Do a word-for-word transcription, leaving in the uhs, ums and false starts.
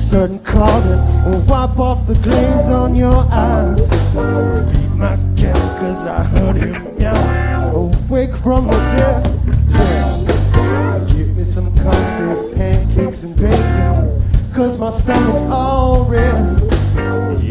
sudden calling will wipe off the glaze on your eyes. Feed my cat cause I heard him meow, awake from the dead.